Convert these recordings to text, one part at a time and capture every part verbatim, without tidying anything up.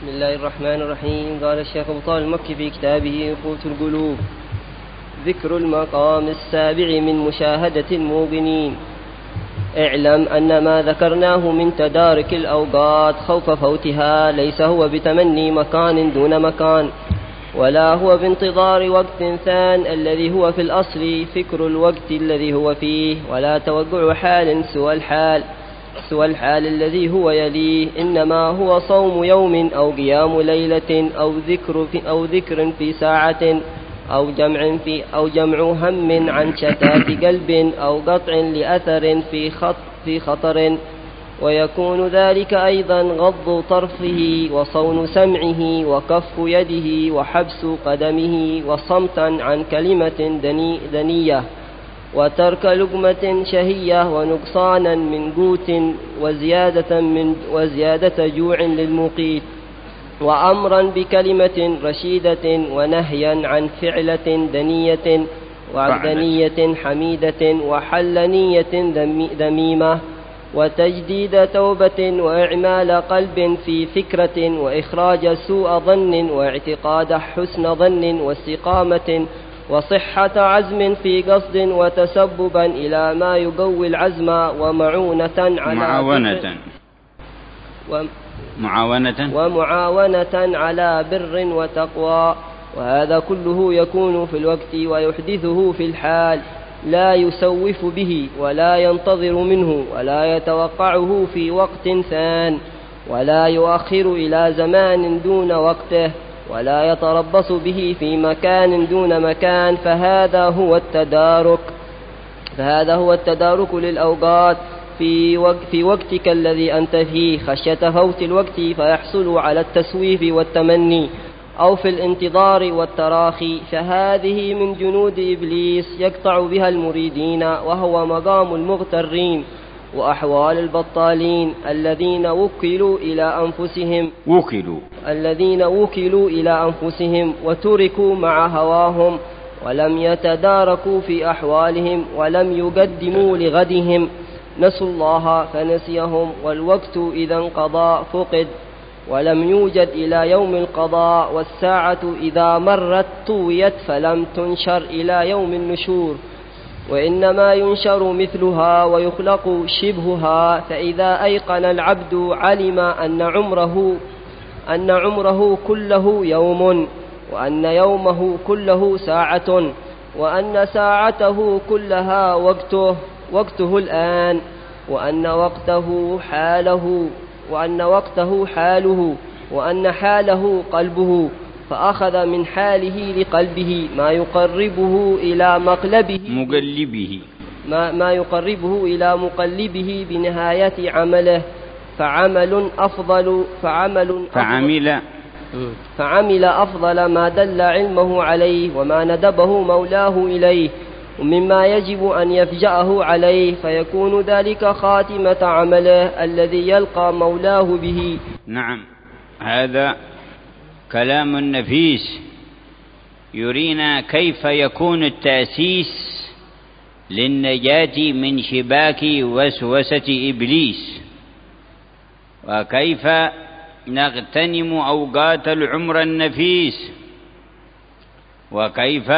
بسم الله الرحمن الرحيم. قال الشيخ أبو طالب المكي في كتابه قوت القلوب: ذكر المقام السابع من مشاهدة الموقنين. اعلم أن ما ذكرناه من تدارك الأوقات خوف فوتها ليس هو بتمني مكان دون مكان، ولا هو بانتظار وقت ثان الذي هو في الأصل فكر الوقت الذي هو فيه، ولا توقع حال سوى الحال سوى الحال الذي هو يليه، إنما هو صوم يوم أو قيام ليلة أو ذكر في, أو ذكر في ساعة أو جمع, في أو جمع هم عن شتات قلب أو قطع لأثر في, خط في خطر. ويكون ذلك أيضا غض طرفه وصون سمعه وكف يده وحبس قدمه وصمتا عن كلمة دني دنية وترك لقمة شهية ونقصانا من قوت وزيادة, من وزيادة جوع للمقيت، وأمرا بكلمة رشيدة ونهيا عن فعلة دنية وعبدنية حميدة وحلنية ذميمة، وتجديد توبة وإعمال قلب في فكرة وإخراج سوء ظن واعتقاد حسن ظن واستقامة وصحة عزم في قصد وتسببا إلى ما يقوي العزم ومعونة على معاونة و معاونة ومعاونة على بر وتقوى. وهذا كله يكون في الوقت ويحدثه في الحال، لا يسوف به ولا ينتظر منه ولا يتوقعه في وقت ثان، ولا يؤخر إلى زمان دون وقته، ولا يتربص به في مكان دون مكان. فهذا هو التدارك فهذا هو التدارك للأوقات في, وق في وقتك الذي أنت فيه، خشية فوت الوقت فيحصل على التسويف والتمني، أو في الانتظار والتراخي، فهذه من جنود إبليس يقطع بها المريدين، وهو مقام المغترين وأحوال البطالين الذين وكلوا إلى أنفسهم وكلوا الذين وكلوا إلى أنفسهم وتركوا مع هواهم، ولم يتداركوا في أحوالهم ولم يقدموا لغدهم، نسوا الله فنسيهم، والوقت إذا انقضى فقد ولم يوجد إلى يوم القضاء، والساعة إذا مرت طويت فلم تنشر إلى يوم النشور، وإنما ينشر مثلها ويخلق شبهها. فإذا أيقن العبد علم أن عمره أن عمره كله يوم، وأن يومه كله ساعة، وأن ساعته كلها وقته وقته الآن، وأن وقته حاله وأن وقته حاله وأن حاله قلبه، فأخذ من حاله لقلبه ما يقربه إلى مقلبه مقلبه ما, ما يقربه إلى مقلبه بنهاية عمله، فعمل أفضل فعمل فعمل فعمل أفضل ما دل علمه عليه وما ندبه مولاه إليه، ومما يجب أن يفجأه عليه، فيكون ذلك خاتمة عمله الذي يلقى مولاه به. نعم، هذا كلام نفيس يرينا كيف يكون التأسيس للنجاة من شباك وسوسة إبليس، وكيف نغتنم أوقات العمر النفيس، وكيف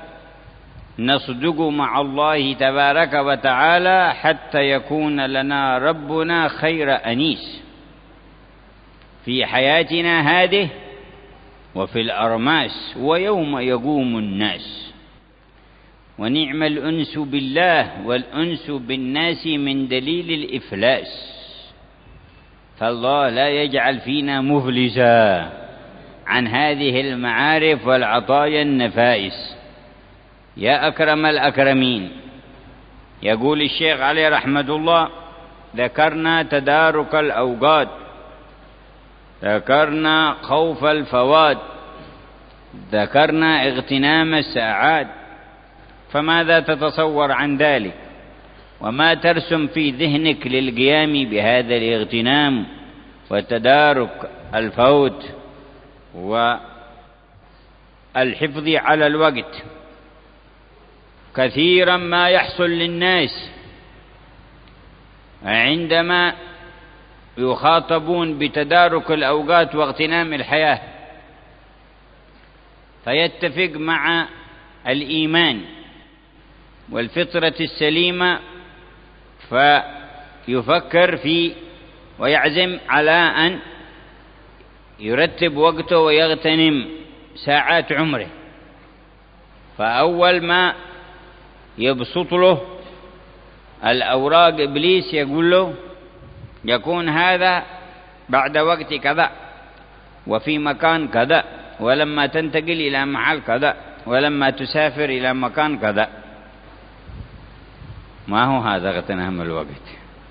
نصدق مع الله تبارك وتعالى حتى يكون لنا ربنا خير أنيس في حياتنا هذه وفي الأرماس ويوم يقوم الناس. ونعم الأنس بالله والأنس بالناس من دليل الإفلاس، فالله لا يجعل فينا مفلسا عن هذه المعارف والعطايا النفائس. يا أكرم الأكرمين، يقول الشيخ عليه رحمة الله: ذكرنا تدارك الأوقات، ذكرنا خوف الفوات، ذكرنا اغتنام الساعات، فماذا تتصور عن ذلك؟ وما ترسم في ذهنك للقيام بهذا الاغتنام وتدارك الفوت والحفظ على الوقت؟ كثيرا ما يحصل للناس عندما يخاطبون بتدارك الأوقات واغتنام الحياة، فيتفق مع الإيمان والفطرة السليمة، فيفكر في ويعزم على أن يرتب وقته ويغتنم ساعات عمره. فأول ما يبسط له الأوراق إبليس يقول له يكون هذا بعد وقت كذا وفي مكان كذا، ولما تنتقل إلى محل كذا، ولما تسافر إلى مكان كذا. ما هو هذا اغتنام الوقت؟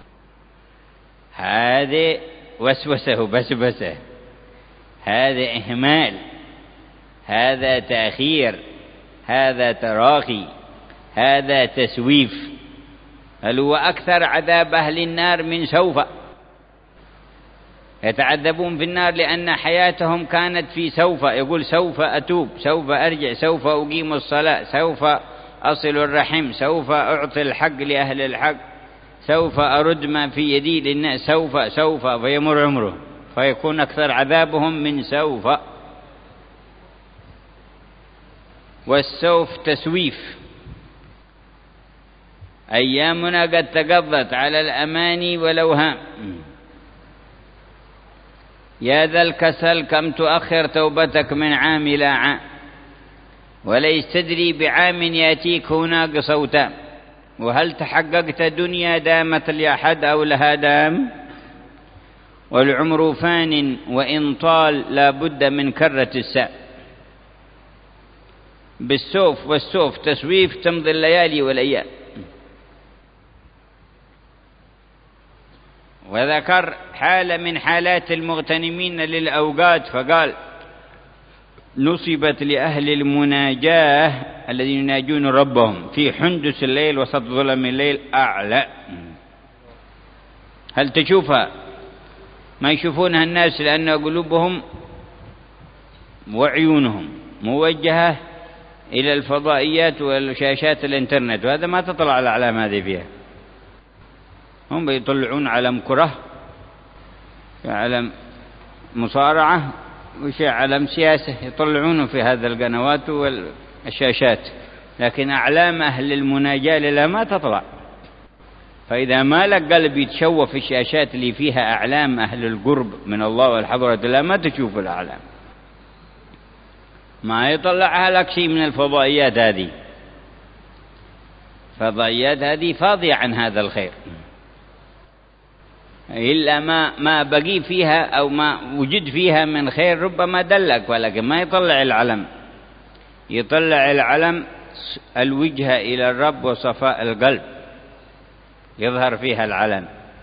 هذه وسوسة وبسبسة، هذا إهمال، هذا تأخير، هذا تراخي، هذا تسويف. هل هو أكثر عذاب أهل النار من سوف؟ يتعذبون في النار لأن حياتهم كانت في سوف. يقول سوف أتوب، سوف أرجع، سوف أقيم الصلاة، سوف أصل الرحم، سوف أعطي الحق لأهل الحق، سوف أرد ما في يدي للناس، سوف سوف فيمر عمره، فيكون أكثر عذابهم من سوف. والسوف تسويف. أيامنا قد تقضت على الأماني والأوهام. يا ذا الكسل كم تؤخر توبتك من عام إلى عام، وليس تدري بعام يأتيك هناك صوتا، وهل تحققت دنيا دامت لأحد أو لها دام؟ والعمر فان وإن طال لا بد من كرة الساء. بالسوف والسوف تسويف تمضي الليالي والأيام. وذكر حالة من حالات المغتنمين للأوقات فقال نصبت لأهل المناجاة الذين يناجون ربهم في حندس الليل وسط ظلم الليل أعلى. هل تشوفها؟ ما يشوفونها الناس لأن قلوبهم وعيونهم موجهة إلى الفضائيات والشاشات الانترنت، وهذا ما تطلع الأعلام هذه فيها. هم بيطلعون علم كرة، علم مصارعة، وشيء علم سياسة، يطلعونه في هذا القنوات والشاشات، لكن أعلام أهل المناجاة لله ما تطلع. فإذا ما لك قلب يتشوف في الشاشات اللي فيها أعلام أهل القرب من الله والحضرة الله ما تشوف الأعلام، ما يطلعها لك شيء من الفضائيات هذه. فضائيات هذه فاضية عن هذا الخير، إلا ما ما بقي فيها أو ما وجد فيها من خير ربما دلك، ولكن ما يطلع العلم. يطلع العلم الوجهة إلى الرب وصفاء القلب، يظهر فيها العلم.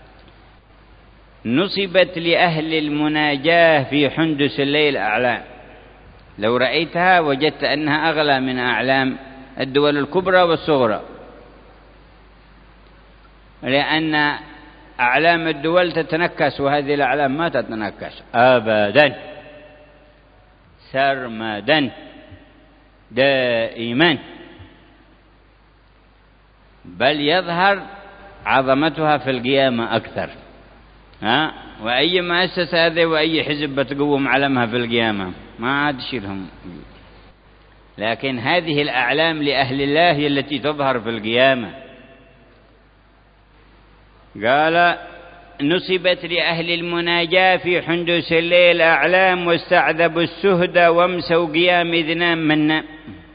نصبت لأهل المناجاة في حندس الليل أعلام. لو رأيتها وجدت أنها أغلى من أعلام الدول الكبرى والصغرى، لأن أعلام الدول تتنكس وهذه الأعلام ما تتنكس أبدا، سرمدا دائما، بل يظهر عظمتها في القيامة أكثر. ها؟ وأي مؤسسة هذه وأي حزب بتقوم علمها في القيامة ما عاد شيلهم. لكن هذه الأعلام لأهل الله التي تظهر في القيامة. قال نصبت لأهل المناجاة في حندس الليل أعلام، واستعذبوا السهد وامسوا قيام إذ نام من نام.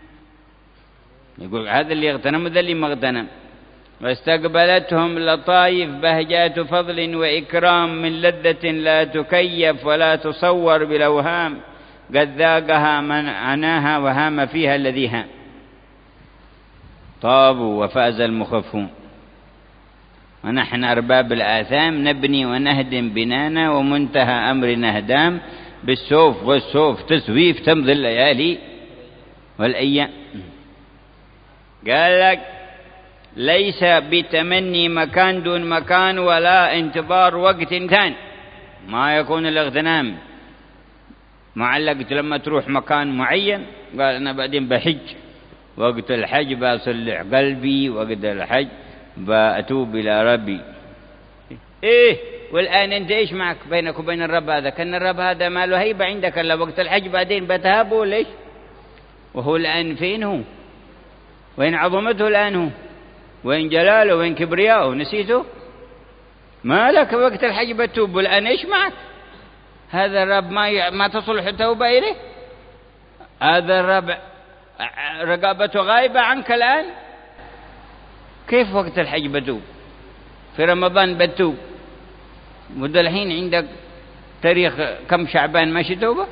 يقول هذا اللي اغتنم وذا اللي ما اغتنم. واستقبلتهم لطائف بهجات فضل وإكرام من لذة لا تكيف ولا تصور بالأوهام، قد ذاقها من عناها وهام فيها الذي هام. طابوا وفاز المخفون، ونحن أرباب الآثام نبني ونهدم بنانا، ومنتهى أمرنا هدام. بالسوف والسوف تسويف تمضي الليالي والأيام. قال لك ليس بتمني مكان دون مكان ولا انتظار وقت ثاني. ما يكون الاغتنام معلق لما تروح مكان معين، قال أنا بعدين بحج، وقت الحج بصلح قلبي، وقت الحج بأتوب إلى ربي. إيه والآن أنت إيش معك بينك وبين الرب هذا؟ كان الرب هذا ما له هيبة عندك إلا وقت الحج، بعدين بتهابه ليش؟ وهو الآن فين هو؟ وين عظمته الآن هو؟ وين جلاله؟ وين كبرياءه؟ نسيته؟ ما لك وقت الحج بتوب، والآن إيش معك؟ هذا الرب ما ما تصلح التوبة إليه؟ هذا الرب رقابته غايبة عنك الآن؟ كيف وقت الحج بتوب؟ في رمضان بتوب، وده الحين عندك تاريخ كم شعبان ماشي توبة؟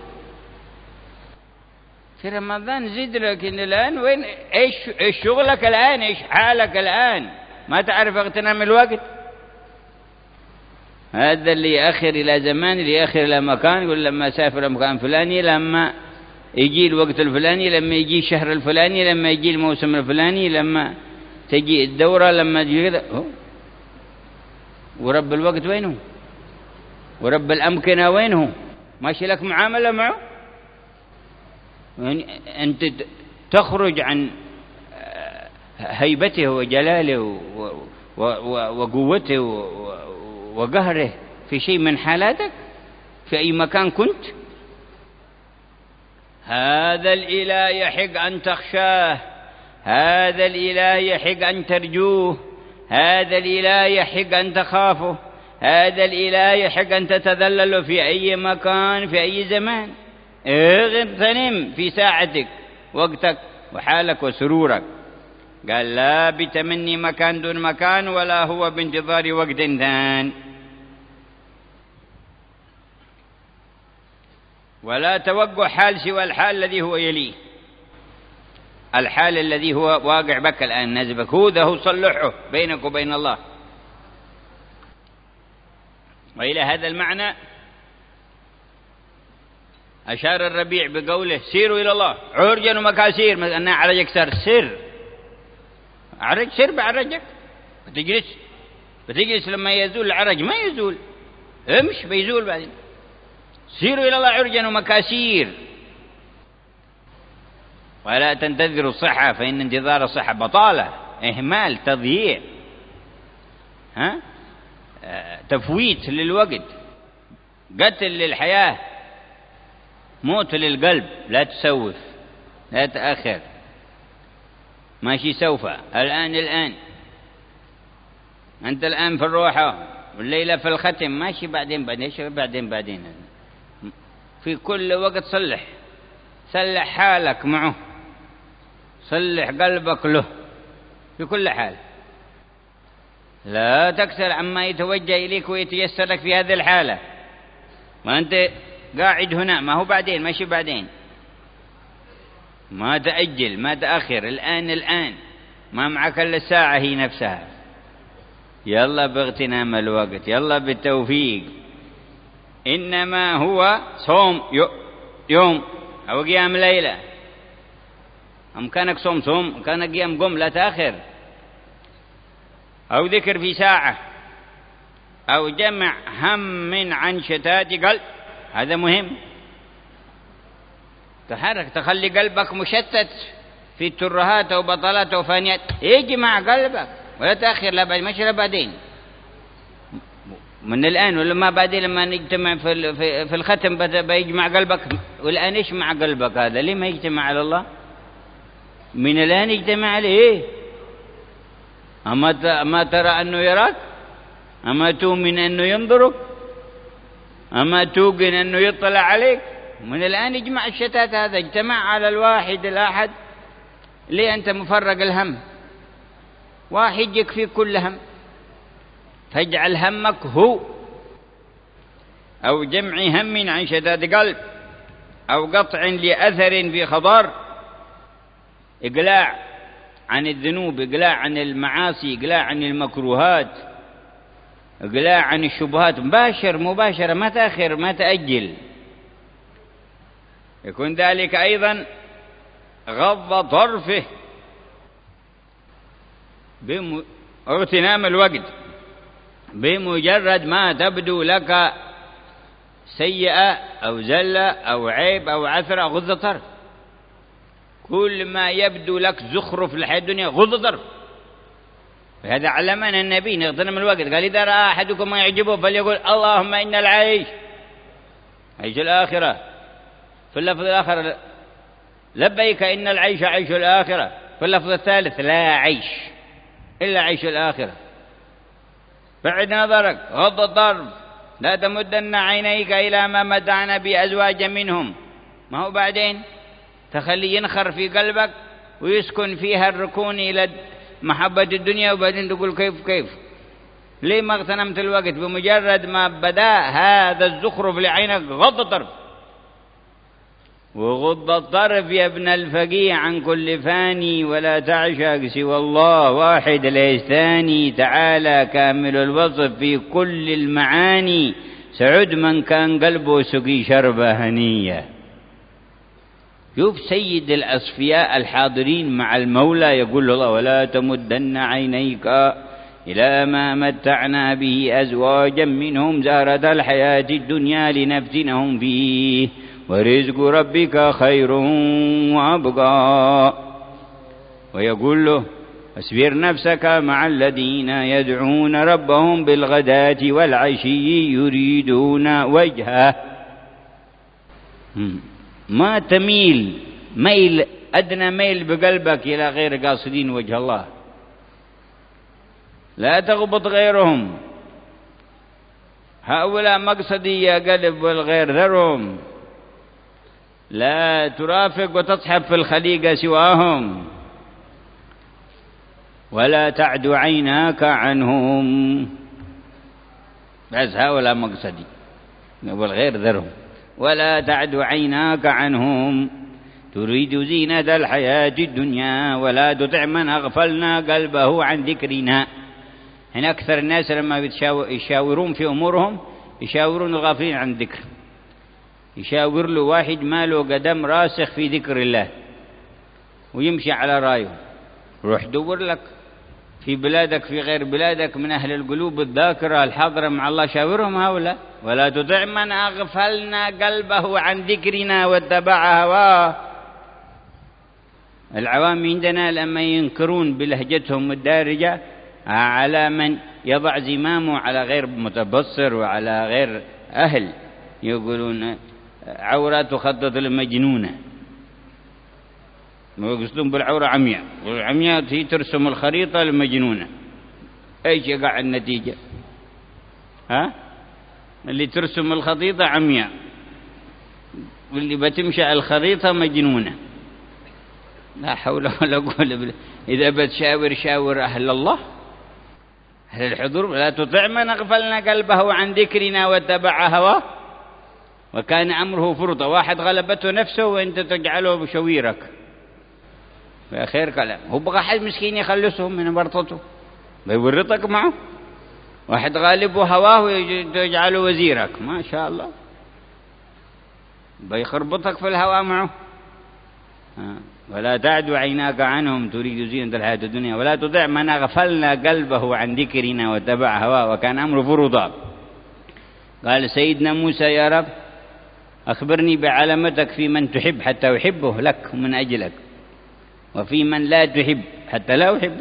في رمضان زيد، لكن الآن وين؟ إيش إيش شغلك الآن؟ إيش حالك الآن؟ ما تعرف اغتنام الوقت؟ هذا اللي يأخر إلى زمان، اللي يأخر إلى مكان، يقول لما سافر مكان فلاني، لما يجي الوقت الفلاني، لما يجي الشهر الفلاني، لما يجي الموسم الفلاني، لما تجي الدورة، لما تجي كذا. ورب الوقت وينه؟ ورب الأمكنة وينه؟ ماشي لك معاملة معه؟ يعني أنت تخرج عن هيبته وجلاله وقوته وقهره في شيء من حالاتك في أي مكان كنت؟ هذا الإله يحق أن تخشاه، هذا الإله يحق أن ترجوه، هذا الإله يحق أن تخافه، هذا الإله يحق أن تتذلل في أي مكان في أي زمان. اغتنم في ساعتك وقتك وحالك وسرورك. قال لا بتمني مكان دون مكان، ولا هو بانتظار وقت ثان، ولا توقع حال سوى الحال الذي هو يليه. الحال الذي هو واقع بك الآن نزبك، هو ذا هو صلحه بينك وبين الله. وإلى هذا المعنى أشار الربيع بقوله سيروا إلى الله عرجا ومكاسير. أنا عرجك سر سر عرج سر بعرجك، بتجلس بتجلس لما يزول العرج ما يزول، امش بيزول بعدين. سيروا إلى الله عرجا ومكاسير، ولا تنتظروا الصحة فإن انتظار الصحة بطالة، إهمال، تضييع، ها؟ تفويت للوقت، قتل للحياة، موت للقلب. لا تسوف، لا تأخر، ماشي سوف، الآن الآن أنت الآن في الروحة، والليلة في الختم، ماشي بعدين بعدين بعدين بعدين. في كل وقت صلح صلح حالك معه، صلح قلبك له في كل حال. لا تكسل عما يتوجه إليك ويتيسر لك في هذه الحالة، وأنت قاعد هنا، ما هو بعدين، ماشي بعدين، ما تأجل ما تأخر، الآن الآن، ما معك إلا الساعة هي نفسها. يلا باغتنام الوقت، يلا بالتوفيق. إنما هو صوم يوم أو قيام ليلة، أمكانك صوم صوم، أمكانك قيام قم، لا تأخر. أو ذكر في ساعة، أو جمع هم عن شتات قلب، هذا مهم. تحرك، تخلي قلبك مشتت في ترهات وبطلات وفانيات، اجمع قلبك ولا تأخر، لا بعد، ماشي لا بعدين، من الآن ولا ما بعدين. لما نجتمع في في الختم بيجمع قلبك، والآن ايش مع قلبك هذا؟ ليه ما يجتمع على الله؟ من الآن يجتمع عليه. أما ما ترى أنه يراك؟ أما تؤمن أنه ينظرك؟ أما توقن أنه يطلع عليك؟ من الآن اجمع الشتات هذا، اجتمع على الواحد الأحد. ليه أنت مفرق الهم؟ واحد يكفي كل هم، فاجعل همك هو. أو جمع هم عن شتات قلب، أو قطع لأثر في خضار، إقلاع عن الذنوب، إقلاع عن المعاصي، إقلاع عن المكروهات، إقلاع عن الشبهات، مباشر مباشرة، ما تأخر ما تأجل. يكون ذلك أيضا غض طرفه باغتنام الوقت. بمجرد ما تبدو لك سيئة أو زلة أو عيب أو عثرة، غض طرف. كل ما يبدو لك زخرف لحياة الدنيا غض طرف، هذا علمنا النبي نغتنم الوقت. قال إذا رأى أحدكم ما يعجبه فليقول اللهم إن العيش عيش الآخرة. في اللفظ الآخر لبيك إن العيش عيش الآخرة. في اللفظ الثالث لا عيش إلا عيش الآخرة. بعد نظرك، غض الطرف، لا تمدن عينيك إلى ما متعنا بأزواج منهم. ما هو بعدين تخلي ينخر في قلبك ويسكن فيها الركون إلى محبة الدنيا، وبعدين تقول كيف كيف ليه ما اغتنمت الوقت؟ بمجرد ما بدا هذا الزخرف لعينك غض الطرف. وغض الطرف يا ابن الفقيه عن كل فاني، ولا تعشق سوى الله واحد ليس ثاني. تعالى كامل الوصف في كل المعاني، سعد من كان قلبه سقي شربة هنية. شوف سيد الأصفياء الحاضرين مع المولى يقول له الله ولا تمدن عينيك إلى ما متعنا به أزواجا منهم زهرة الحياة الدنيا لنفتنهم فيه ورزق ربك خير وأبقى. ويقول له اصبر نفسك مع الذين يدعون ربهم بالغداة والعشي يريدون وجهه. ما تميل ميل أدنى ميل بقلبك إلى غير قاصدين وجه الله، لا تغبط غيرهم. هؤلاء مقصدي يا قلب والغير ذرهم، لا ترافق وتصحب في الخليقة سواهم، ولا تعد عيناك عنهم. بس هؤلاء مقصدي والغير ذرهم، ولا تعد عيناك عنهم تريد زينة الحياة الدنيا ولا تطع من أغفلنا قلبه عن ذكرنا. هنا أكثر الناس لما يشاورون في أمورهم يشاورون الغافلين عن ذكر. يشاور له واحد ما له قدم راسخ في ذكر الله ويمشي على رايه. روح دور لك في بلادك في غير بلادك من أهل القلوب الذاكرة الحاضرة مع الله، شاورهم هؤلاء. ولا تطع من أغفلنا قلبه عن ذكرنا واتبع هواه. العوام عندنا لما ينكرون بلهجتهم الدارجة على من يضع زمامه على غير متبصر وعلى غير أهل، يقولون عورة تخطط المجنونة، ويقصدون بالعورة عمياء، والعمياء هي ترسم الخريطة المجنونة. ايش يقع النتيجة؟ ها؟ اللي ترسم الخريطة عمياء، واللي بتمشي على الخريطة مجنونة. لا حول ولا قوة إلا بالله. إذا بتشاور شاور أهل الله، أهل الحضور. لا تطع من أغفلنا قلبه عن ذكرنا واتبع هواه وكان أمره فرطا. واحد غلبته نفسه وأنت تجعله بشويرك، بخير كلام. هو بغى حد مسكين يخلصهم من ورطته بيورطك معه. واحد غالبه هواه ويجعله وزيرك، ما شاء الله بيخربطك في الهواء معه. ولا تعد عيناك عنهم تريد زينة الحياة الدنيا ولا تطع من أغفلنا قلبه عن ذكرنا واتبع هواه وكان أمره فرطا. قال سيدنا موسى يا رب أخبرني بعلامتك في من تحب حتى أحبه لك ومن أجلك، وفي من لا تحب حتى لا أحبه.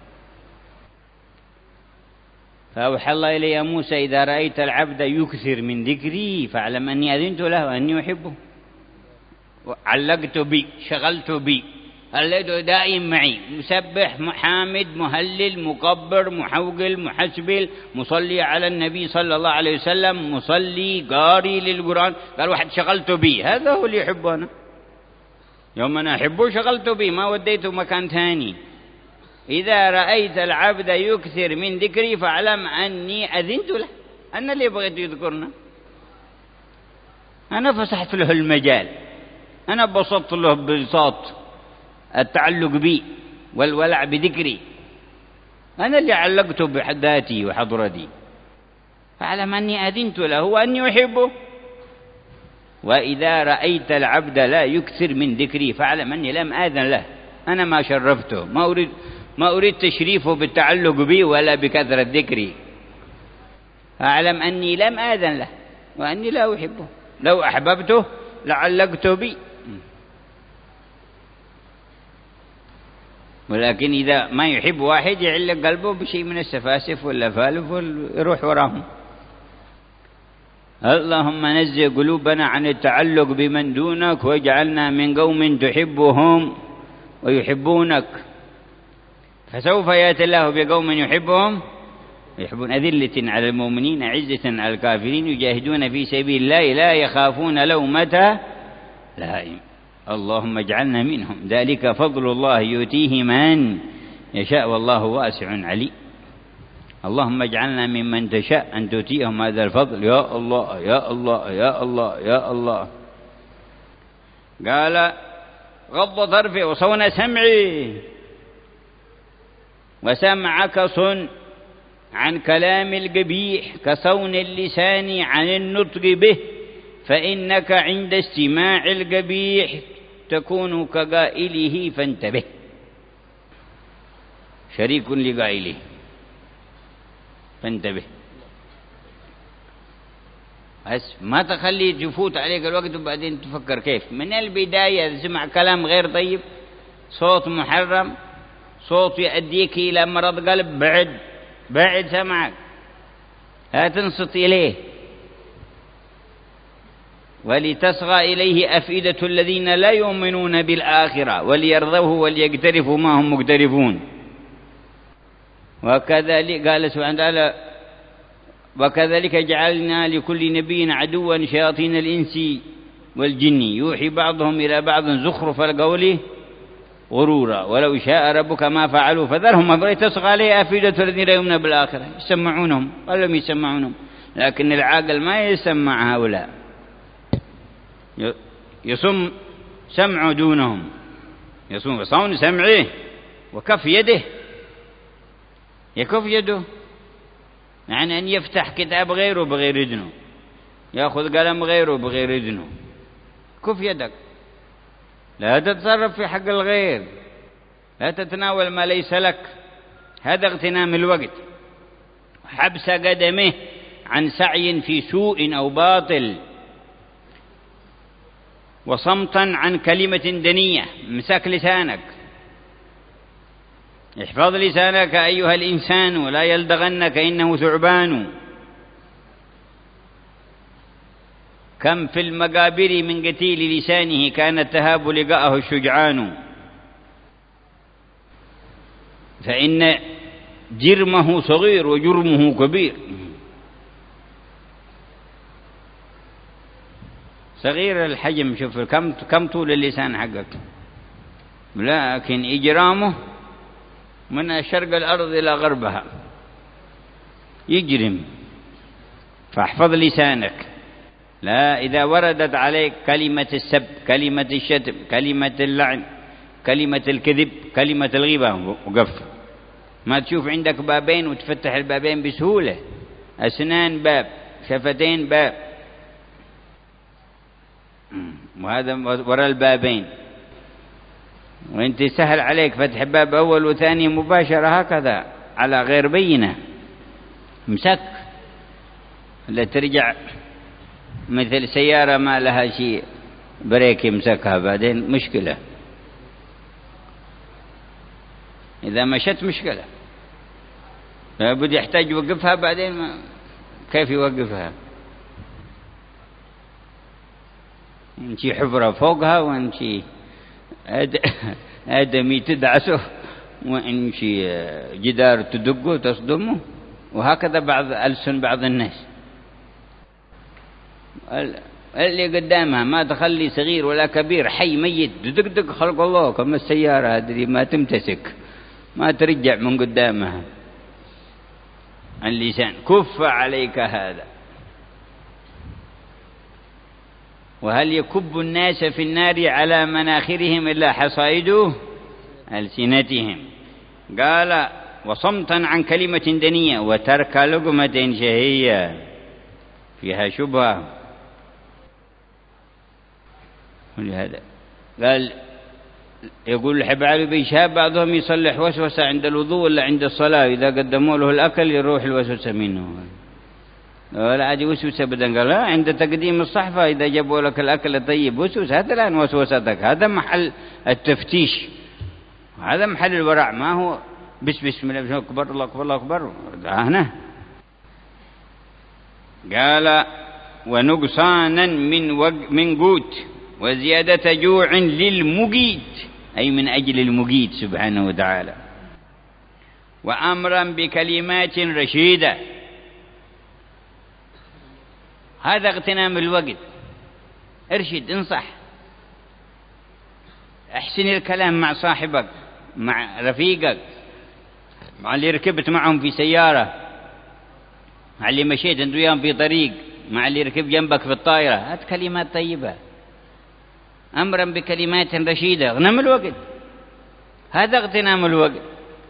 فأوحى الله إلي يا موسى إذا رأيت العبد يكثر من ذكري فاعلم أني أذنت له وأني أحبه. علقت بي، شغلت بي، خليته دائم معي، مسبح محامد مهلل مكبر محوقل محسبل مصلي على النبي صلى الله عليه وسلم مصلي قاري للقرآن. قال واحد شغلت بي، هذا هو اللي يحبه أنا. يوم أنا أحبه شغلت بي، ما وديته مكان ثاني. إذا رأيت العبد يكثر من ذكري فاعلم أني أذنت له. أنا اللي بغيت يذكرنا، أنا فسحت له المجال، أنا بسطت له بساط التعلق بي والولع بذكري، أنا اللي علقته بذاتي وحضرتي. فاعلم أني أذنت له وأني أحبه. وإذا رأيت العبد لا يكثر من ذكري فاعلم أني لم آذن له، أنا ما شرفته، ما أريد ما أريد تشريفه بالتعلق بي ولا بكثرة ذكري. فاعلم أني لم آذن له وأني لا أحبه، لو أحببته لعلقته بي. ولكن إذا ما يحب واحد يعلق قلبه بشيء من السفاسف واللفالف ويروح وراهم. اللهم نزه قلوبنا عن التعلق بمن دونك واجعلنا من قوم تحبهم ويحبونك. فسوف يأتي الله بقوم يحبهم يحبون أذلة على المؤمنين عزة على الكافرين يجاهدون في سبيل الله لا يخافون لومة لائم. اللهم اجعلنا منهم. ذلك فضل الله يؤتيه من يشاء والله واسع عليم. اللهم اجعلنا ممن تشاء أن تؤتيهم هذا الفضل يا الله يا الله يا الله يا الله. قال غض طرفي وصون سمعي وسمعك صن عن كلام القبيح كصون اللسان عن النطق به فإنك عند استماع القبيح تكون كقائله فانتبه. شريك لقائله فانتبه. بس ما تخلي تفوت عليك الوقت وبعدين تفكر كيف. من البداية تسمع كلام غير طيب، صوت محرم، صوت يؤديك إلى مرض قلب، بعد بعد سمعك، لا تنصت إليه. ولتصغى إليه أفئدة الذين لا يؤمنون بالآخرة وليرضوه وليقترفوا ما هم مقترفون. وكذلك قال سبحانه وتعالى وكذلك جعلنا لكل نبي عدوا شياطين الإنس والجن يوحي بعضهم إلى بعض زخرف القول غرورا ولو شاء ربك ما فعلوا فذرهم ولتصغى عليه أفئدة الذين لا يؤمنون بالآخرة. يسمعونهم قال لهم يسمعونهم، لكن العاقل ما يسمع هؤلاء، يصم سمع دونهم، يصم صون سمعه وكف يده، يكف يده يعني أن يفتح كتاب غيره بغير إذنه، يأخذ قلم غيره بغير إذنه. كف يدك، لا تتصرف في حق الغير، لا تتناول ما ليس لك، هذا اغتنام الوقت. حبس قدمه عن سعي في سوء أو باطل، وصمتا عن كلمة دنية. مسك لسانك، احفظ لسانك أيها الإنسان ولا يلدغنك إنه ثعبان. كم في المقابر من قتيل لسانه كانت تهاب لقاءه الشجعان. فإن جرمه صغير وجرمه كبير. صغير الحجم، شوف كم كم طول اللسان حقك، لكن إجرامه من شرق الأرض إلى غربها يجرم. فاحفظ لسانك. لا إذا وردت عليك كلمة السب، كلمة الشتم، كلمة اللعن، كلمة الكذب، كلمة الغيبة، وقف. ما تشوف عندك بابين وتفتح البابين بسهولة، أسنان باب، شفتين باب، وهذا وراء البابين، وانت سهل عليك فتح باب أول وثاني مباشرة هكذا على غير بينة. مسك لا ترجع مثل سيارة ما لها شيء بريك يمسكها بعدين مشكلة، إذا مشت مشكلة، لابد يحتاج يوقفها بعدين ما كيف يوقفها؟ انشي حفرة فوقها وانشي آدمي تدعسه وانشي جدار تدقه تصدمه، وهكذا بعض ألسن بعض الناس. اللي قدامها ما تخلي صغير ولا كبير، حي ميت دق خلق الله كما السيارة هذه ما تمتسك، ما ترجع من قدامها. اللسان كف عليك هذا. وهل يكب الناس في النار على مناخرهم إلا حصائد ألسنتهم. قال وصمتا عن كلمة دنية وترك لقمة شهية فيها شبهة. ولهذا قال يقول الحب علي بن شهاب بعضهم يصلح وسوسة عند الوضوء ولا عند الصلاة، إذا قدموا له الأكل يروح الوسوسة منه، ولا عادي وسوسة بدن. قال لا، عند تقديم الصحفة إذا جابوا لك الأكل طيب وسوسة، هذا الآن وسوستك، هذا محل التفتيش، هذا محل الورع، ما هو بس بسم الله أكبر الله أكبر الله أكبر هنا. قال ونقصانا من وج من قوت وزيادة جوع للمقيت، أي من أجل المقيت سبحانه وتعالى. وأمرا بكلمات رشيدة، هذا اغتنام الوقت. ارشد، انصح، احسن الكلام مع صاحبك، مع رفيقك، مع اللي ركبت معهم في سيارة، مع اللي مشيت انت وياهم في طريق، مع اللي ركب جنبك في الطائرة. هات كلمات طيبة. أمرا بكلمات رشيدة، اغنم الوقت، هذا اغتنام الوقت.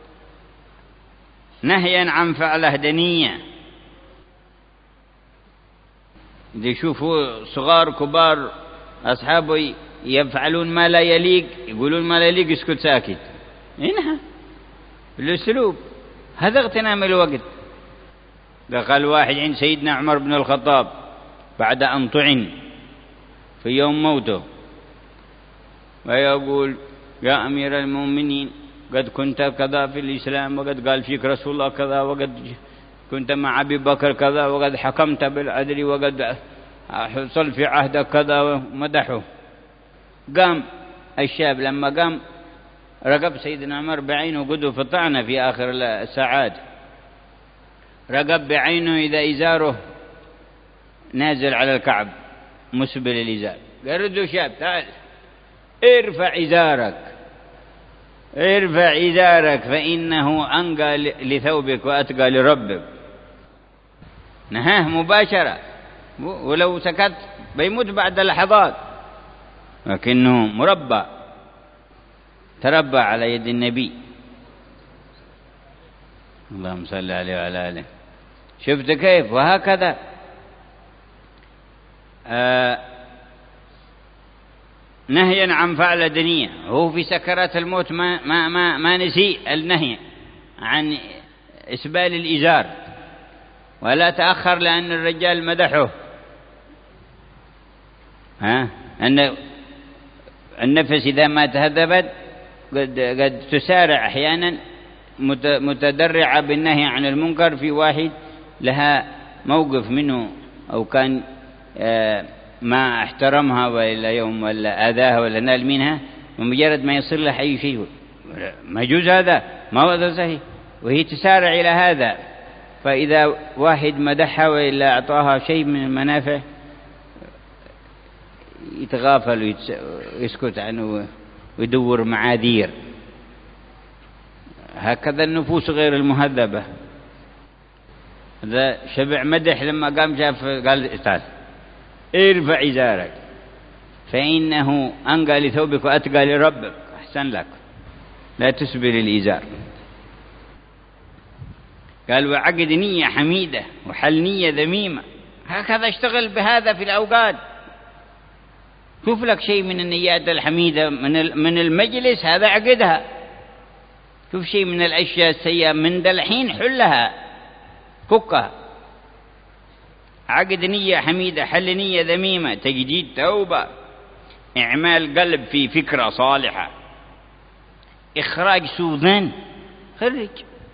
نهيا عن فعله دنية، إذا يشوفوا صغار كبار أصحابه يفعلون ما لا يليق، يقولون ما لا يليق، يسكت ساكت، إنها الأسلوب، هذا اغتنام الوقت. دخل واحد عند سيدنا عمر بن الخطاب بعد أن طعن في يوم موته، ويقول يا أمير المؤمنين قد كنت كذا في الإسلام، وقد قال فيك رسول الله كذا، وقد كنت مع أبي بكر كذا، وقد حكمت بالعدل، وقد حصل في عهدك كذا، ومدحه. قام الشاب لما قام رقب سيدنا عمر بعينه، قدوا في الطعنة في آخر الساعات، رقب بعينه إذا إزاره نازل على الكعب مسبل الإزار. قال ردوا شاب تعال ارفع إزارك، ارفع إزارك فإنه أنقى لثوبك وأتقى لربك. نهاه مباشرة، ولو سكت بيموت بعد لحظات، لكنه مربى، تربى على يد النبي. اللهم صل عليه وعلى آله. شفت كيف؟ وهكذا آه نهيا عن فعل دنيا. هو في سكرات الموت ما, ما, ما, ما نسي النهي عن إسبال الإزار، ولا تأخر لأن الرجال مدحه. ها أن النفس إذا ما تهذبت قد, قد تسارع أحيانا متدرعة بالنهي عن المنكر. في واحد لها موقف منه أو كان ما احترمها ولا يوم ولا آذاها ولا نال منها، ومجرد ما يصير له أي شيء ما يجوز، هذا ما هو ذا صحيح، وهي تسارع إلى هذا. فإذا واحد مدحها وإلا أعطاها شيء من المنافع يتغافل ويسكت عنه ويدور معاذير. هكذا النفوس غير المهذبة. هذا شبع مدح لما قام شاف قال استاذ ارفع إزارك فإنه أنقى لثوبك وأتقى لربك، أحسن لك، لا تسبل الإزار. قال وعقد نية حميدة وحل نية ذميمة. هكذا اشتغل بهذا في الأوقات. شوف لك شيء من النيات الحميدة من من المجلس، هذا عقدها. شوف شيء من الأشياء السيئة من ذا الحين حلها، فكها. عقد نية حميدة، حل نية ذميمة، تجديد توبة، إعمال قلب في فكرة صالحة، إخراج سوء ظن، خرج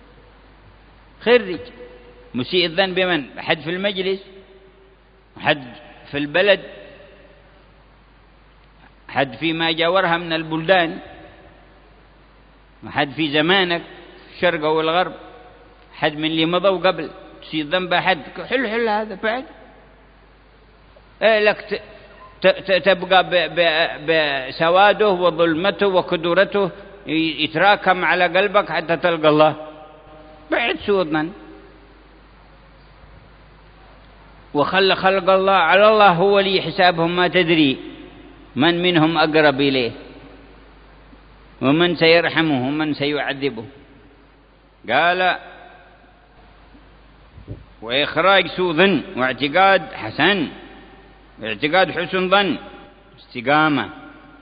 خرج مسيء الظن بمن؟ حد في المجلس، حد في البلد، حد فيما جاورها من البلدان، حد في زمانك الشرق والغرب، حد من اللي مضوا قبل تسيء ذنب حد. حل حل هذا بعد إيه لك تبقى بسواده وظلمته وكدورته يتراكم على قلبك حتى تلقى الله. بعد سوء الظن، وخل خلق الله على الله هو لي حسابهم، ما تدري من منهم أقرب إليه ومن سيرحمه ومن سيعذبه. قال وإخراج سوء ظن واعتقاد حسن، اعتقاد حسن ظن، استقامة،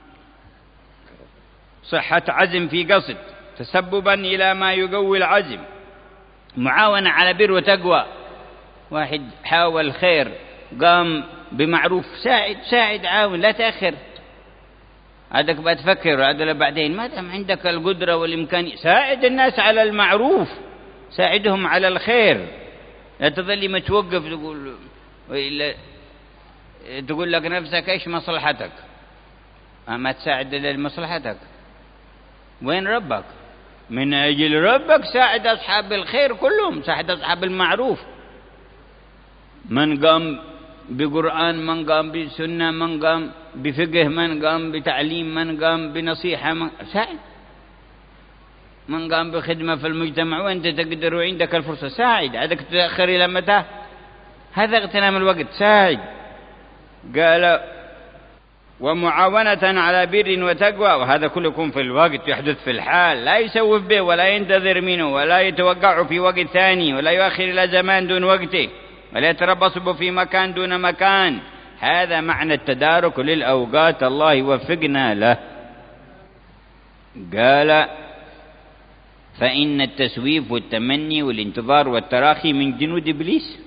صحة عزم في قصد، تسببا إلى ما يقوي العزم، معاونة على بر وتقوى. واحد حاول خير قام بمعروف، ساعد ساعد عاون، لا تأخر. عادك بتفكر عادل بعدين ما دام عندك القدرة والإمكان ساعد الناس على المعروف، ساعدهم على الخير. لا تظل متوقف تقول وإلا تقول لك نفسك إيش مصلحتك، ما تساعد إلا لمصلحتك. وين ربك؟ من أجل ربك ساعد أصحاب الخير كلهم، ساعد أصحاب المعروف. من قام بقرآن، من قام بسنة، من قام بفقه، من قام بتعليم، من قام بنصيحة، من ساعد. من قام بخدمة في المجتمع وأنت تقدر وعندك الفرصة ساعد. عندك تتأخر إلى متى؟ هذا اغتنام الوقت، ساعد. قال ومعاونة على بر وتقوى، وهذا كله يكون في الوقت، يحدث في الحال، لا يسوف به ولا ينتظر منه ولا يتوقع في وقت ثاني ولا يؤخر إلى زمان دون وقته ولا يتربص به في مكان دون مكان. هذا معنى التدارك للأوقات، الله يوفقنا له. قال فإن التسويف والتمني والانتظار والتراخي من جنود إبليس،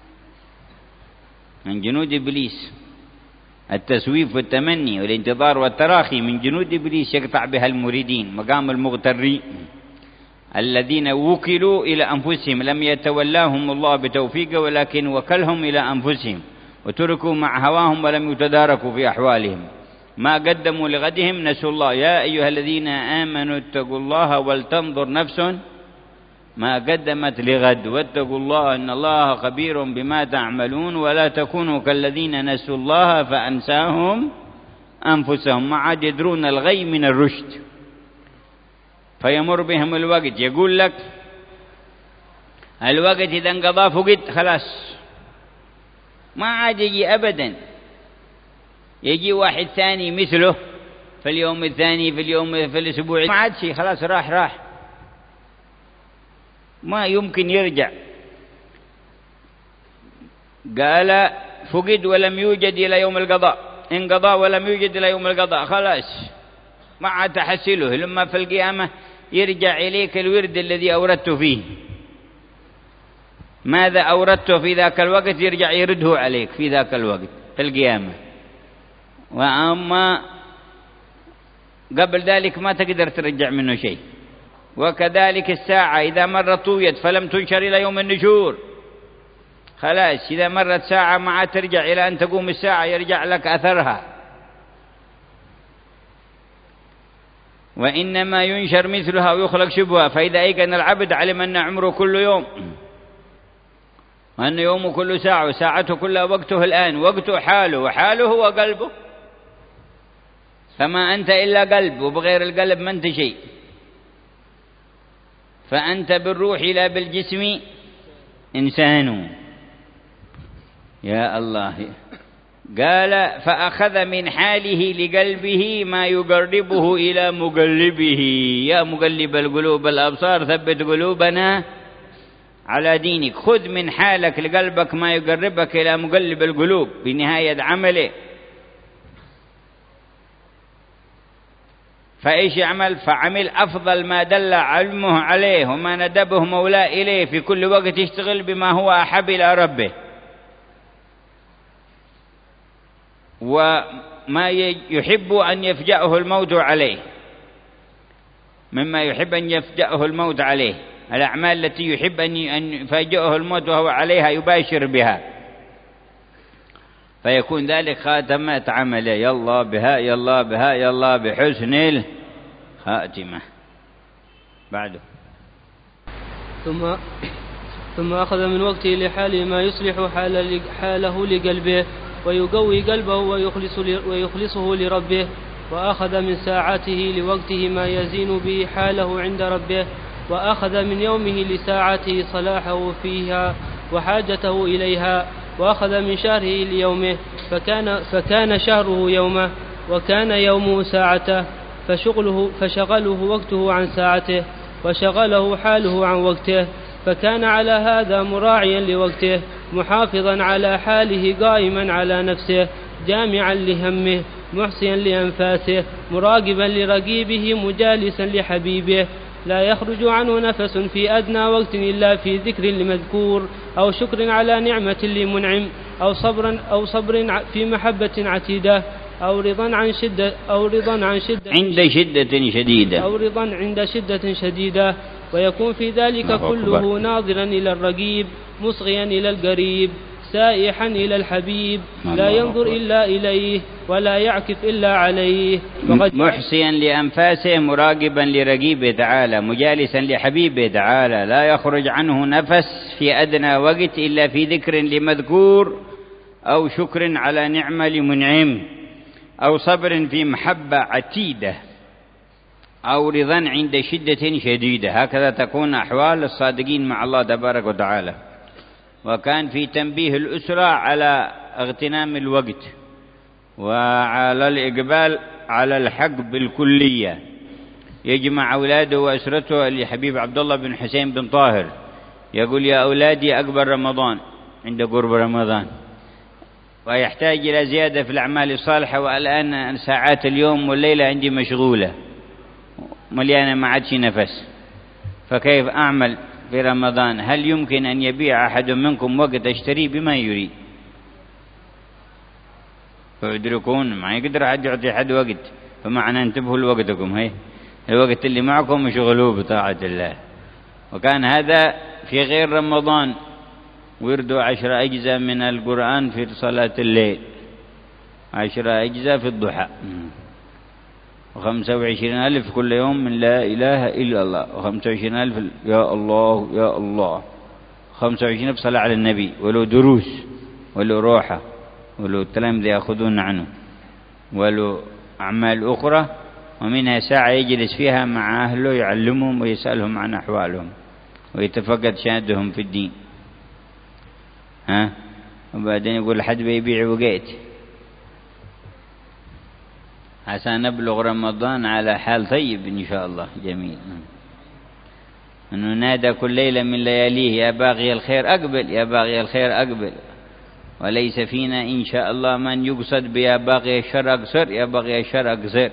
من جنود إبليس. التسويف والتمني والانتظار والتراخي من جنود إبليس يقطع بها المريدين مقام المغترين الذين وكلوا إلى أنفسهم، لم يتولاهم الله بتوفيقه ولكن وكلهم إلى أنفسهم وتركوا مع هواهم ولم يتداركوا في أحوالهم. ما قدموا لغدهم نسوا الله. يا أيها الذين آمنوا اتقوا الله ولتنظر نفس ما قدمت لغد واتقوا الله إن الله خبير بما تعملون ولا تكونوا كالذين نسوا الله فأنساهم أنفسهم. ما عاد يدرون الغي من الرشد فيمر بهم الوقت. يقول لك الوقت إذا انقضى فقد خلاص، ما عاد يجي أبدا. يجي واحد ثاني مثله في اليوم الثاني، في اليوم في الأسبوع، ما عاد شيء، خلاص راح راح ما يمكن يرجع. قال فقد ولم يوجد إلى يوم القضاء، انقضى ولم يوجد إلى يوم القضاء، خلاص ما عاد تحصله. لما في القيامة يرجع إليك الورد الذي أوردته فيه، ماذا أوردته في ذاك الوقت يرجع يرده عليك في ذاك الوقت في القيامة. وأما قبل ذلك ما تقدر ترجع منه شيء. وكذلك الساعة إذا مرت طويت فلم تنشر إلى يوم النشور، خلاص إذا مرت ساعة ما عاد ترجع إلى أن تقوم الساعة، يرجع لك أثرها. وإنما ينشر مثلها ويخلق شبهها. فإذا أيقن العبد علم أن عمره كل يوم، وأن يومه كل ساعة، وساعته كلها وقته الآن، وقته حاله، وحاله هو قلبه. فما أنت إلا قلب، وبغير القلب ما أنت شيء. فأنت بالروح لا بالجسم إنسان. يا الله. قال فأخذ من حاله لقلبه ما يقربه إلى مقلبه. يا مقلب القلوب الأبصار ثبت قلوبنا على دينك. خذ من حالك لقلبك ما يقربك إلى مقلب القلوب بنهاية عمله. فإيش يعمل؟ فعمل أفضل ما دل علمه عليه وما ندبه مولاه إليه. في كل وقت يشتغل بما هو أحب إلى ربه، وما يحب أن يفجأه الموت عليه، مما يحب أن يفجأه الموت عليه. الأعمال التي يحب أن يفاجئه الموت وهو عليها يباشر بها، فيكون ذلك خاتمة عمله. يلا بها يلا بها يلا بحسن الخاتمة. بعده ثم ثم أخذ من وقته لحاله ما يصلح حال حاله لقلبه ويقوي قلبه ويخلص ويخلصه لربه، وأخذ من ساعته لوقته ما يزين به حاله عند ربه، وأخذ من يومه لساعته صلاحه فيها وحاجته إليها، وأخذ من شهره ليومه فكان, فكان شهره يومه وكان يومه ساعته، فشغله, فشغله وقته عن ساعته وشغله حاله عن وقته، فكان على هذا مراعيا لوقته محافظا على حاله قائما على نفسه جامعا لهمه محصيا لأنفاسه مراقبا لرقيبه مجالسا لحبيبه، لا يخرج عنه نفس في أدنى وقت إلا في ذكر لمذكور أو شكر على نعمة لمنعم أو صبر, أو صبر في محبة عتيدة أو رضا عن شدة أو رضا عن شدة عند شدة شديدة أو رضا عند شدة شديدة، ويكون في ذلك كله ناظرا إلى الرقيب مصغيا إلى القريب سائحا إلى الحبيب، لا ينظر إلا إليه ولا يعكف إلا عليه، محصيا لأنفاسه مراقبا لرقيبه تعالى مجالسا لحبيبه تعالى، لا يخرج عنه نفس في أدنى وقت إلا في ذكر لمذكور أو شكر على نعمة لمنعم أو صبر في محبة عتيدة أو رضا عند شدة شديدة. هكذا تكون أحوال الصادقين مع الله تبارك وتعالى. وكان في تنبيه الأسرة على اغتنام الوقت وعلى الإقبال على الحق بالكلية، يجمع أولاده وأسرته لحبيب عبد الله بن حسين بن طاهر، يقول يا أولادي أقبل رمضان عند قرب رمضان، ويحتاج إلى زيادة في الأعمال الصالحة، والآن ساعات اليوم والليلة عندي مشغولة مليانة ما عادش نفس، فكيف أعمل في رمضان؟ هل يمكن أن يبيع أحد منكم وقت أشتري بما يريد؟ فيدركون ما يقدر أحد يعطي حد وقت، فمعنى انتبهوا لوقتكم، هي الوقت اللي معكم مشغلوه بطاعة الله. وكان هذا في غير رمضان، وردوا عشر أجزاء من القرآن في صلاة الليل، عشر أجزاء في الضحى، وخمسة وعشرين ألف كل يوم من لا إله إلا الله، وخمسة وعشرين ألف يا الله يا الله، خمسة وعشرين ألف صلاة على النبي، ولو دروس ولو روحة ولو التلامذة يأخذون عنه، ولو أعمال أخرى، ومنها ساعة يجلس فيها مع أهله يعلمهم ويسألهم عن أحوالهم ويتفقد شهادهم في الدين. ها وبعدين يقول حد بيبيع وقيت عشان نبلغ رمضان على حال طيب إن شاء الله. جميل. أنه نادى كل ليلة من لياليه يا باغي الخير أقبل، يا باغي الخير أقبل، وليس فينا إن شاء الله من يقصد بيا باغي الشر أقصر، يا باغي الشر أقصر،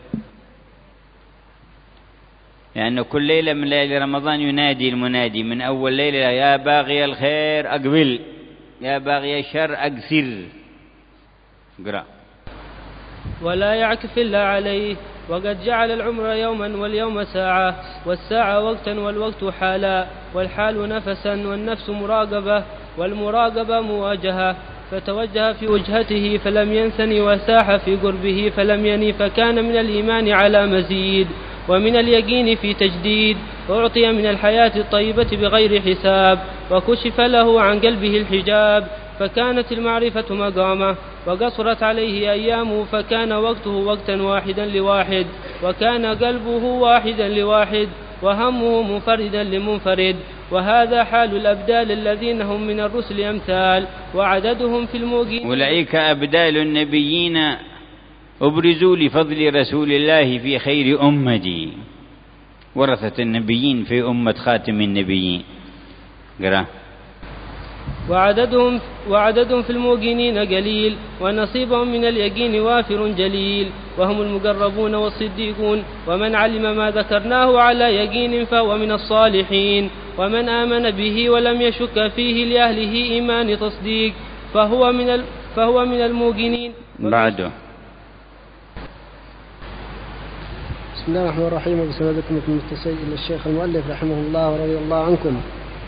لأنه كل ليلة من ليالي رمضان ينادي المنادي من أول ليلة يا باغي الخير أقبل، يا باغي الشر أقصر. اقرأ. ولا يعكف إلا عليه، وقد جعل العمر يوما واليوم ساعة، والساعة وقتا والوقت حالا، والحال نفسا والنفس مراقبة، والمراقبة مواجهة، فتوجه في وجهته فلم ينسني، وساح في قربه فلم يني، فكان من الإيمان على مزيد، ومن اليقين في تجديد، أعطي من الحياة الطيبة بغير حساب، وكشف له عن قلبه الحجاب، فكانت المعرفة مقامه، وقصرت عليه أيامه، فكان وقته وقتا واحدا لواحد، وكان قلبه واحدا لواحد، وهمه منفردا لمنفرد. وهذا حال الأبدال الذين هم من الرسل أمثال، وعددهم في الموقين. أولئك أبدال النبيين أبرزوا لفضل رسول الله في خير أمتي، ورثة النبيين في أمة خاتم النبيين. قرأ. وعددهم, وعددهم في الموقنين قليل، ونصيبهم من اليقين وافر جليل، وهم المقربون والصديقون، ومن علم ما ذكرناه على يقين فهو من الصالحين، ومن آمن به ولم يشك فيه لأهله إيمان تصديق فهو من, فهو من الموقنين. بعده. بسم الله الرحمن الرحيم، وبسندكم المتصل إلى الشيخ المؤلف رحمه الله ورضي الله عنكم.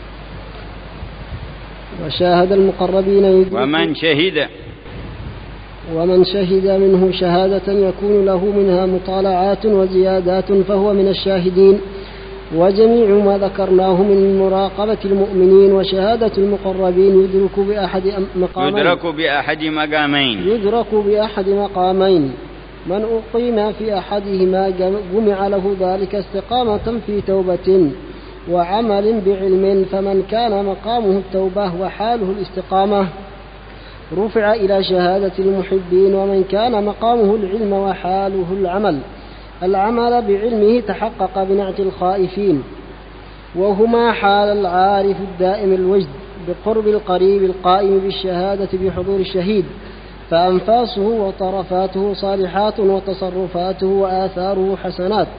وشاهد المقربين ومن شهد ومن شهد منه شهادة يكون له منها مطالعات وزيادات فهو من الشاهدين. وجميع ما ذكرناه من مراقبة المؤمنين وشهادة المقربين يدرك بأحد مقامين يدرك بأحد مقامين يدرك بأحد مقامين من أقيم في أحدهما جمع له ذلك استقامة في توبة وعمل بعلم، فمن كان مقامه التوبة وحاله الاستقامة رفع إلى شهادة المحبين، ومن كان مقامه العلم وحاله العمل العمل بعلمه تحقق بنعت الخائفين، وهما حال العارف الدائم الوجد بقرب القريب القائم بالشهادة بحضور الشهيد، فأنفاسه وطرفاته صالحات وتصرفاته وآثاره حسنات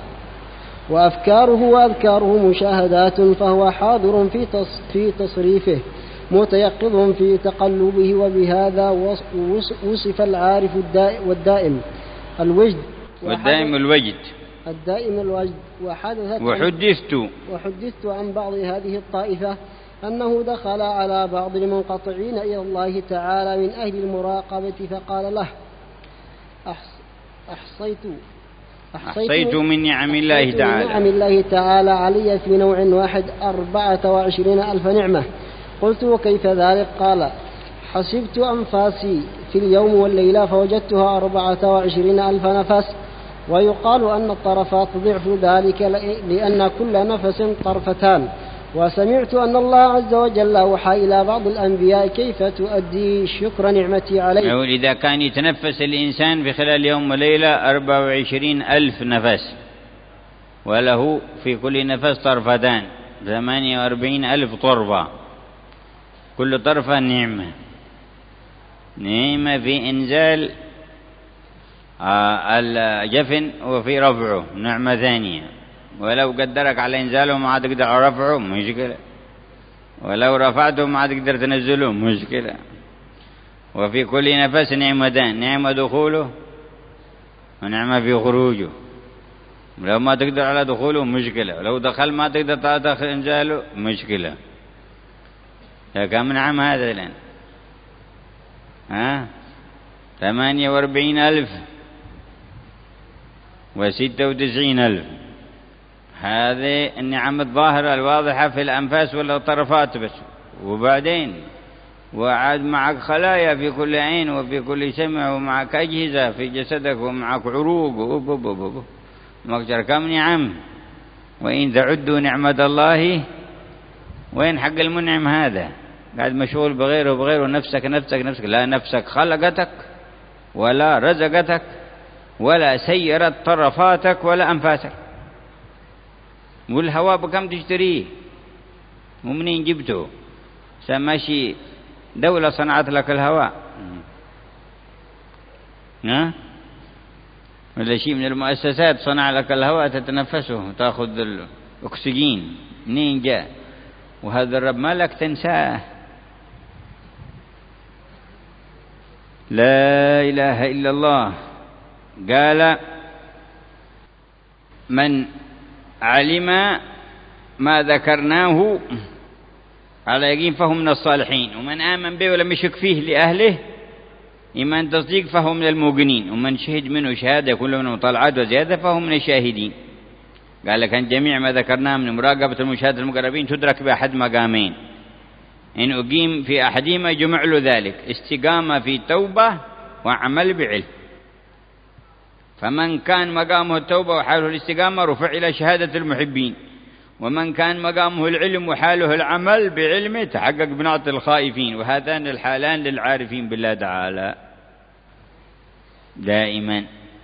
وأفكاره وأذكاره مشاهدات، فهو حاضر في في تصريفه متيقظ في تقلبه. وبهذا وصف العارف والدائم الوجد والدائم الوجد الدائم الوجد. وحدثت وحدثت وحدثت عن بعض هذه الطائفة أنه دخل على بعض المنقطعين إلى الله تعالى من أهل المراقبة فقال له: أحصيت أحصيت من نعم الله تعالى من نعم الله تعالى علي في نوع واحد أربعة وعشرين ألف نعمة. قلت: وكيف ذلك؟ قال: حسبت أنفاسي في اليوم والليلة فوجدتها أربعة وعشرين ألف نفس. ويقال أن الطرفات ضعف ذلك لأن كل نفس طرفتان. وسمعت أن الله عز وجل أوحى إلى بعض الأنبياء كيف تؤدي شكر نعمتي عليه. إذا كان يتنفس الإنسان في خلال يوم وليلة أربعة وعشرين ألف نفس، وله في كل نفس طرفتان، ثمانية وأربعين ألف طرفة، كل طرفة نعمة نعمة في إنزال الجفن وفي رفعه نعمة ثانية، ولو قدرك على إنزاله ما عاد تقدر على رفعه مشكلة، ولو رفعته ما عاد تقدر تنزله مشكلة. وفي كل نفس نعمتان، نعمة دخوله ونعمة في خروجه. لو ما تقدر على دخوله مشكلة، ولو دخل ما تقدر على إنزاله مشكلة. كم نعم هذا الآن؟ ها ثمانية وأربعين ألف وستة وتسعين ألف. هذه النعم الظاهرة الواضحة في الأنفاس والطرفات بس. وبعدين وعاد معك خلايا في كل عين وفي كل سمع، ومعك أجهزة في جسدك، ومعك عروق، مقدر كم نعم. وإن تعدوا نعمة الله، وين حق المنعم هذا؟ قاعد مشغول بغيره وبغيره، نفسك نفسك نفسك. لا نفسك خلقتك ولا رزقتك ولا سيرت طرفاتك ولا أنفاسك. والهواء بكم تشتريه ومنين جبته؟ سماشي دولة صنعت لك الهواء، ها؟ ولا شيء من المؤسسات صنع لك الهواء تتنفسه وتأخذ الأكسجين، منين جاء؟ وهذا الرب ما لك تنساه. لا إله إلا الله. قال: من علم ما ذكرناه على يقين فهو من الصالحين، ومن آمن به ولم يشك فيه لأهله إيمان تصديق فهو من الموقنين، ومن شهد منه شهادة كل منه طلعات وزيادة فهو من الشاهدين. قال لك أن جميع ما ذكرناه من مراقبة المشاهد المقربين تدرك بأحد مقامين، إن أقيم في أحدهما جمع له ذلك: استقامة في توبة وعمل بعلم. فمن كان مقامه التوبة وحاله الاستقامة رفع إلى شهادة المحبين، ومن كان مقامه العلم وحاله العمل بعلمه تحقق بنعت الخائفين. وهذان الحالان للعارفين بالله تعالى دائما.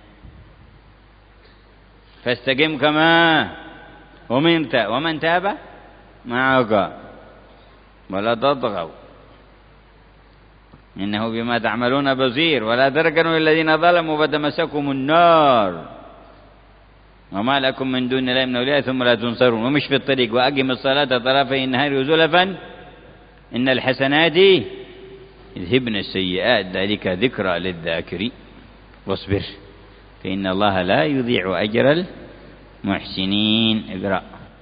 فاستقم كما أمرت ومن تاب معك ولا تطغوا إنه بما تعملون بصير. ولا تركنوا الذين ظلموا فتمسكم النار وما لكم من دون الله من أولياء ثم لا تنصرون. ومش في الطريق وأقم الصلاة طرفي النهار وزلفا إن الحسنات يذهبن السيئات ذلك ذكرى للذاكرين. واصبر فإن الله لا يضيع أجر المحسنين. اقرأ.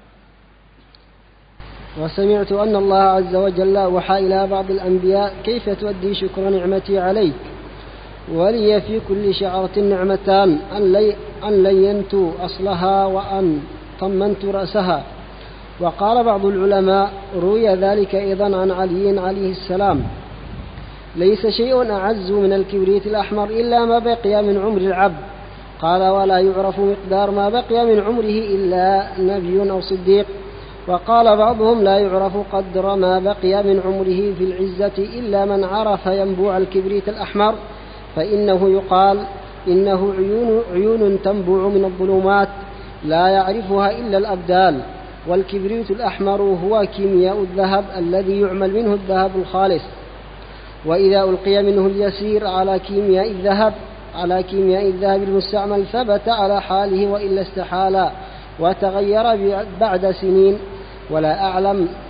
وسمعت أن الله عز وجل وحى إلى بعض الأنبياء كيف تؤدي شكر نعمتي عليك، ولي في كل شعرة نعمتان: أن لينت أصلها وأن طمنت رأسها. وقال بعض العلماء روي ذلك أيضا عن علي عليه السلام: ليس شيء أعز من الكبريت الأحمر إلا ما بقي من عمر العبد. قال: ولا يعرف مقدار ما بقي من عمره إلا نبي أو صديق. وقال بعضهم: لا يعرف قدر ما بقي من عمره في العزة إلا من عرف ينبوع الكبريت الأحمر، فإنه يقال إنه عيون, عيون تنبوع من الظلمات لا يعرفها إلا الأبدال. والكبريت الأحمر هو كيمياء الذهب الذي يعمل منه الذهب الخالص، وإذا ألقي منه اليسير على كيمياء الذهب على كيمياء الذهب المستعمل ثبت على حاله وإلا استحال وتغير بعد سنين. ولا أعلم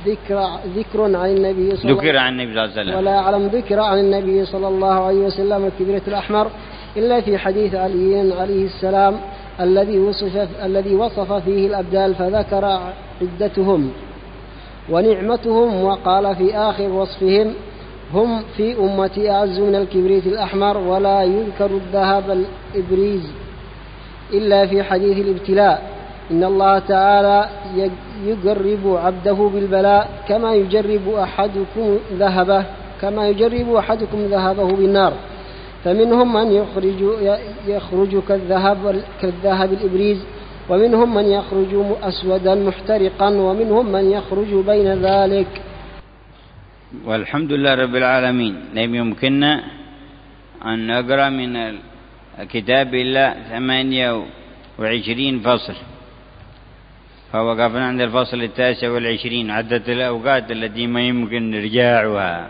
ذكر ذكر عن النبي صلى ذكر عن النبي صلى الله عليه وسلم ولا أعلم ذكر عن النبي صلى الله عليه وسلم الكبريت الأحمر إلا في حديث علي عليه السلام الذي وصف الذي وصف فيه الأبدال فذكر عدتهم ونعمتهم، وقال في آخر وصفهم: هم في أمتي أعز من الكبريت الأحمر، ولا يذكر الذهب الإبريز إلا في حديث الابتلاء. إن الله تعالى يجرب عبده بالبلاء كما يجرب أحدكم ذهبه كما يجرب أحدكم ذهبه بالنار، فمنهم من يخرج يخرج كالذهب كالذهب الإبريز، ومنهم من يخرج أسودا محترقا، ومنهم من يخرج بين ذلك. والحمد لله رب العالمين. لم يمكننا أن نقرأ من كتاب الله ثمانية وعشرين فصل، فوقفنا عند الفصل التاسع والعشرين، عدة الأوقات التي ما يمكن إرجاعها.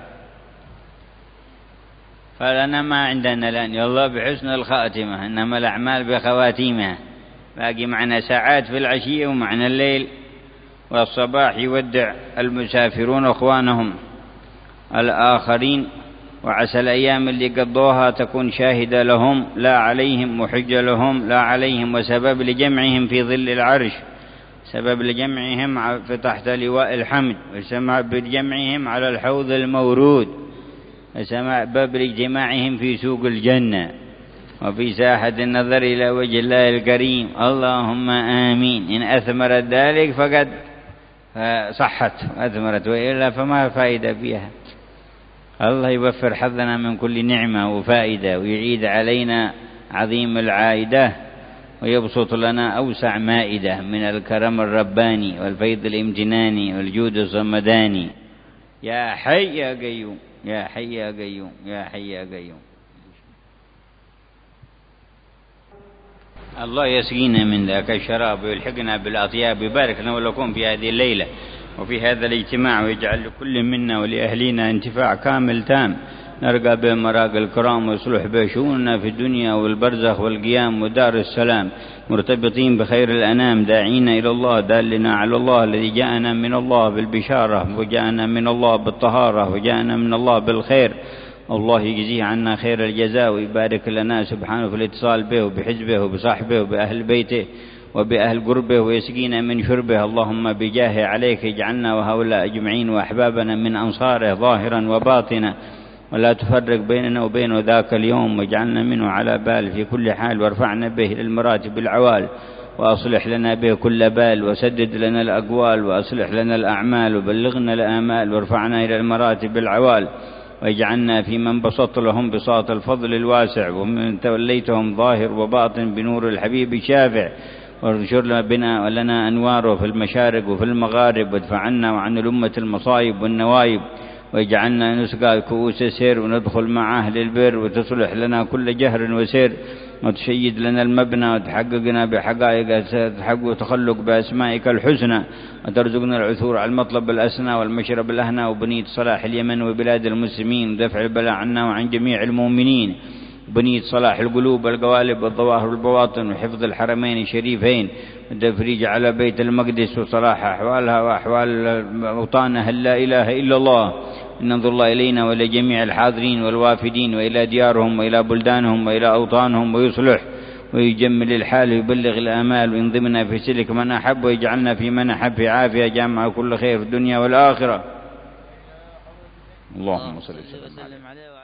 فلنا ما عندنا الآن يلا بحسن الخاتمة، إنما الأعمال بخواتيمها. باقي معنا ساعات في العشية ومعنا الليل، والصباح يودع المسافرون أخوانهم الآخرين، وعسى الأيام اللي قضوها تكون شاهدة لهم لا عليهم، محجة لهم لا عليهم، وسبب لجمعهم في ظل العرش، سبب لجمعهم تحت لواء الحمد، وسبب لجمعهم على الحوض المورود، وسبب لاجتماعهم في سوق الجنة وفي ساحة النظر إلى وجه الله الكريم. اللهم آمين. إن أثمرت ذلك فقد صحت وأثمرت، وإلا فما فائدة فيها. الله يوفر حظنا من كل نعمة وفائدة، ويعيد علينا عظيم العائدة، ويبسط لنا أوسع مائدة من الكرم الرباني والفيض الامتناني والجود الصمداني. يا حي يا قيوم، يا حي يا قيوم، يا حي يا قيوم. الله يسقينا من ذاك الشراب ويلحقنا بالأطياب، ويبارك لنا ولكم في هذه الليلة وفي هذا الاجتماع، ويجعل لكل منا ولأهلنا انتفاع كامل تام نرقى به مراق الكرام، ويصلح به شؤوننا في الدنيا والبرزخ والقيام ودار السلام، مرتبطين بخير الأنام، داعين إلى الله، دالنا على الله الذي جاءنا من الله بالبشارة، وجاءنا من الله بالطهارة، وجاءنا من الله بالخير. الله يجزيه عنا خير الجزاء، ويبارك لنا سبحانه في الاتصال به وبحزبه وبصحبه وبأهل بيته وبأهل قربه، ويسقينا من شربه. اللهم بجاه عليك اجعلنا وهؤلاء أجمعين وأحبابنا من أنصاره ظاهرا وباطنا، ولا تفرق بيننا وبين ذاك اليوم، واجعلنا منه على بال في كل حال، وارفعنا به للمراتب العوال، وأصلح لنا به كل بال، وسدد لنا الأقوال، وأصلح لنا الأعمال، وبلغنا الآمال، وارفعنا إلى المراتب العوال، واجعلنا في من بسط لهم بساط الفضل الواسع، ومن توليتهم ظاهر وباطن بنور الحبيب الشافع، وانشر بنا ولنا أنواره في المشارق وفي المغارب، وادفع عنا وعن الأمة المصائب والنوايب، واجعلنا نسقى كؤوس سير وندخل مع أهل البر، وتصلح لنا كل جهر وسير، وتشيد لنا المبنى، وتحققنا بحقائق تحقق وتخلق بأسمائك الحسنى، وترزقنا العثور على المطلب الأسنى والمشرب الأهنى، وبنية صلاح اليمن وبلاد المسلمين، ودفع البلاء عنا وعن جميع المؤمنين، بنية صلاح القلوب والقوالب والظواهر والبواطن، وحفظ الحرمين الشريفين، والتفريج على بيت المقدس، وصلاح أحوالها وأحوال أوطانها لا إله إلا الله. إن انظر الله إلينا وإلى جميع الحاضرين والوافدين، وإلى ديارهم وإلى بلدانهم وإلى أوطانهم، ويصلح ويجمل الحال ويبلغ الآمال، وينضمنا في سلك من أحب، ويجعلنا في من أحب في عافية جامعة كل خير في الدنيا والآخرة. اللهم صل وسلم عليه.